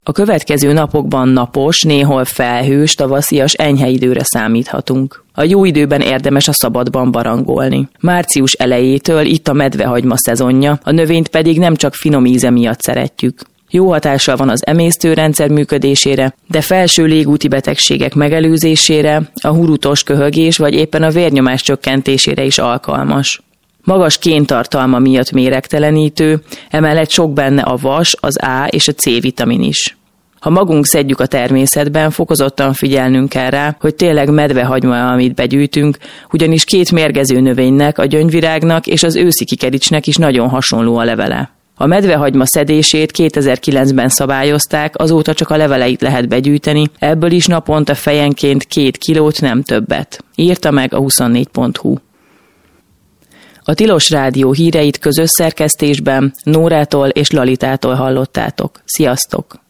A következő napokban napos, néhol felhős, tavaszias, enyhe időre számíthatunk. A jó időben érdemes a szabadban barangolni. Március elejétől itt a medvehagyma szezonja, a növényt pedig nem csak finom íze miatt szeretjük. Jó hatással van az emésztőrendszer működésére, de felső légúti betegségek megelőzésére, a hurutos köhögés vagy éppen a vérnyomás csökkentésére is alkalmas. Magas kéntartalma miatt méregtelenítő, emellett sok benne a vas, az A és a C vitamin is. Ha magunk szedjük a természetben, fokozottan figyelnünk kell rá, hogy tényleg medvehagyma, amit begyűjtünk, ugyanis 2 mérgező növénynek, a gyöngyvirágnak és az őszi kikericsnek is nagyon hasonló a levele. A medvehagyma szedését 2009-ben szabályozták, azóta csak a leveleit lehet begyűjteni, ebből is naponta fejenként 2 kilót, nem többet. Írta meg a 24.hu. A Tilos Rádió híreit közös szerkesztésben Nórától és Lalitától hallottátok. Sziasztok!